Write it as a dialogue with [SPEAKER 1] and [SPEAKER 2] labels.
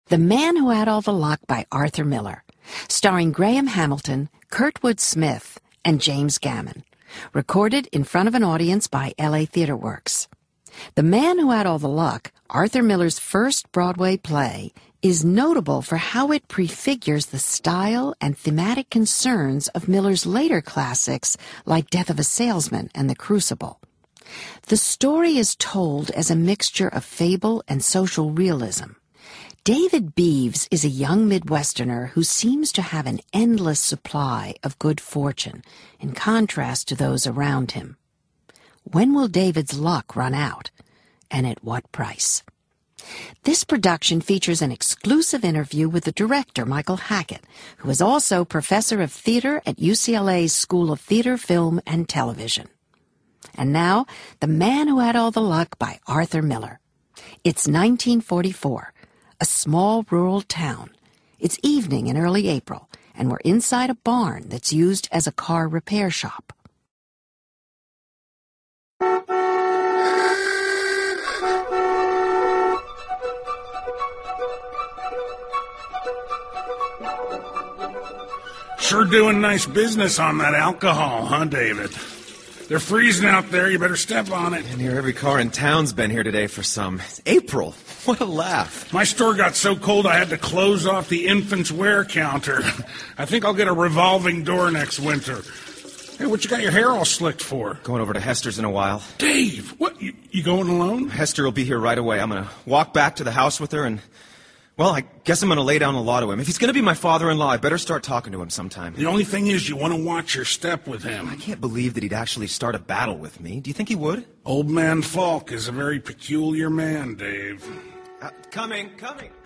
[SPEAKER 1] The Man Who Had All the Luck by Arthur Miller, starring Graham Hamilton, Kurtwood Smith, and James Gammon. Recorded in front of an audience by LA Theatre Works. The Man Who Had All the Luck, Arthur Miller's first Broadway play, is notable for how it prefigures the style and thematic concerns of Miller's later classics like Death of a Salesman and The Crucible. The story is told as a mixture of fable and social realism. David Beeves is a young Midwesterner who seems to have an endless supply of good fortune, in contrast to those around him. When will David's luck run out, and at what price? This production features an exclusive interview with the director, Michael Hackett, who is also professor of theater at UCLA's School of Theater, Film, and Television. And now, The Man Who Had All the Luck by Arthur Miller. It's 1944. A small rural town. It's evening in early April, and we're inside a barn that's used as a car repair shop.
[SPEAKER 2] Sure doing nice business on that alcohol, huh, David? They're freezing out there. You better step on it.
[SPEAKER 3] And every car in town's been here today for some. It's April. What a laugh.
[SPEAKER 2] My store got so cold I had to close off the infant's wear counter. I think I'll get a revolving door next winter. Hey, what you got your hair all slicked for?
[SPEAKER 3] Going over to Hester's in a while.
[SPEAKER 2] Dave, what? You going alone?
[SPEAKER 3] Hester will be here right away. I'm going to walk back to the house with her and... Well, I guess I'm going to lay down the law to him. If he's going to be my father-in-law, I better start talking to him sometime.
[SPEAKER 2] The only thing is you want to watch your step with him.
[SPEAKER 3] I can't believe that he'd actually start a battle with me. Do you think he would?
[SPEAKER 2] Old man Falk is a very peculiar man, Dave.
[SPEAKER 3] Coming.